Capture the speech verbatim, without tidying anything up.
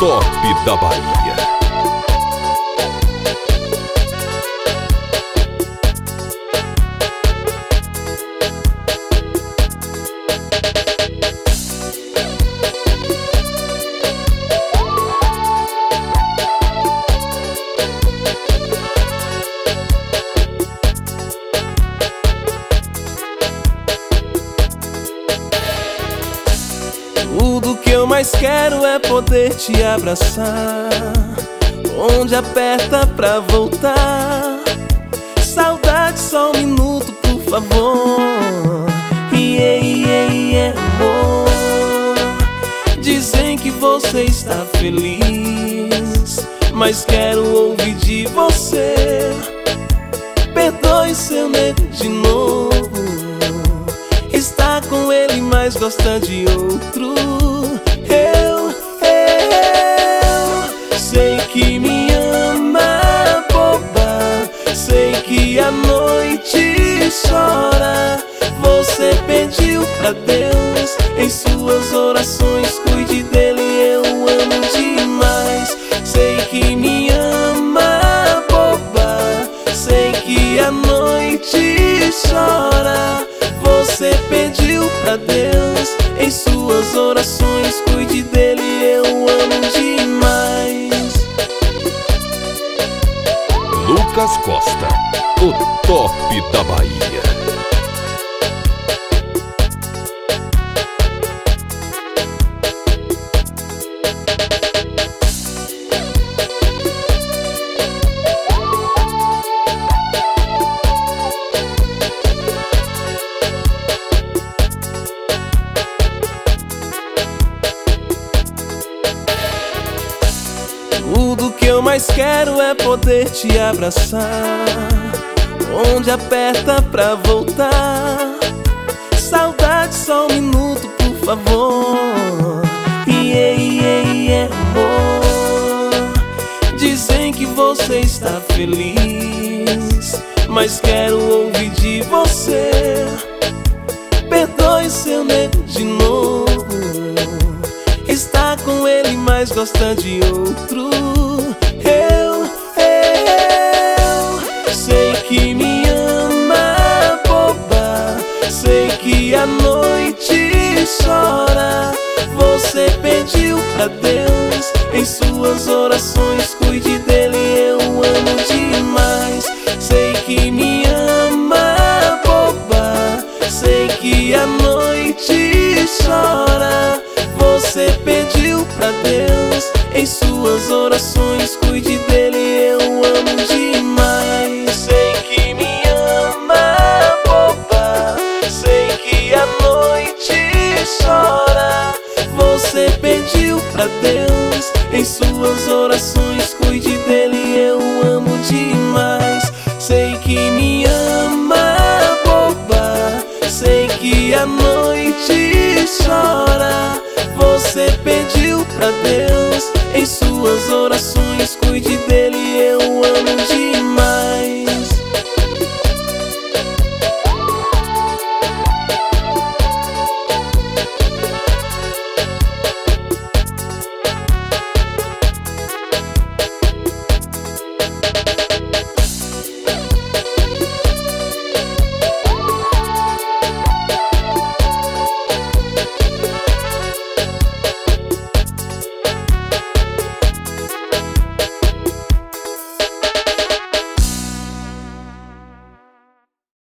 top da Bahia. Tudo que eu mais quero é poder te abraçar, onde aperta pra voltar. Saudade, só um minuto, por favor. Yeah, yeah, yeah, amor. Dizem que você está feliz, mas quero ouvir de você. Perdoe seu nego de novo. Está com ele, mas gosta de outro. Eu, eu sei que me ama, boba. Sei que a noite chora. Você pediu pra Deus em suas orações, cuide dele, eu amo demais. Sei que me ama, boba. Sei que a noite chora. Você pediu pra Deus em suas orações, cuide dele, eu amo demais. Lucas Costa, o top da Bahia. Tudo que eu mais quero é poder te abraçar, onde aperta pra voltar. Saudade, só um minuto, por favor. Yeah, yeah, yeah, amor. Dizem que você está feliz, mas quero ouvir de você. Perdoe seu nego de novo. Está com ele, mas gosta de outro. Eu, eu sei que me ama, boba. Sei que a noite chora. Você pediu pra Deus em suas orações, cuide dele, eu amo demais. Sei que me ama, boba. Sei que a noite chora. Você pediu pra Deus em suas orações, cuide dele, eu amo demais. Sei que me ama, boba. Sei que a noite chora. Você pediu pra Deus em suas orações, cuide dele, eu amo demais. Sei que me ama, boba. Sei que a noite chora. Você pediu pra Deus em suas orações, cuide dele, eu amo demais.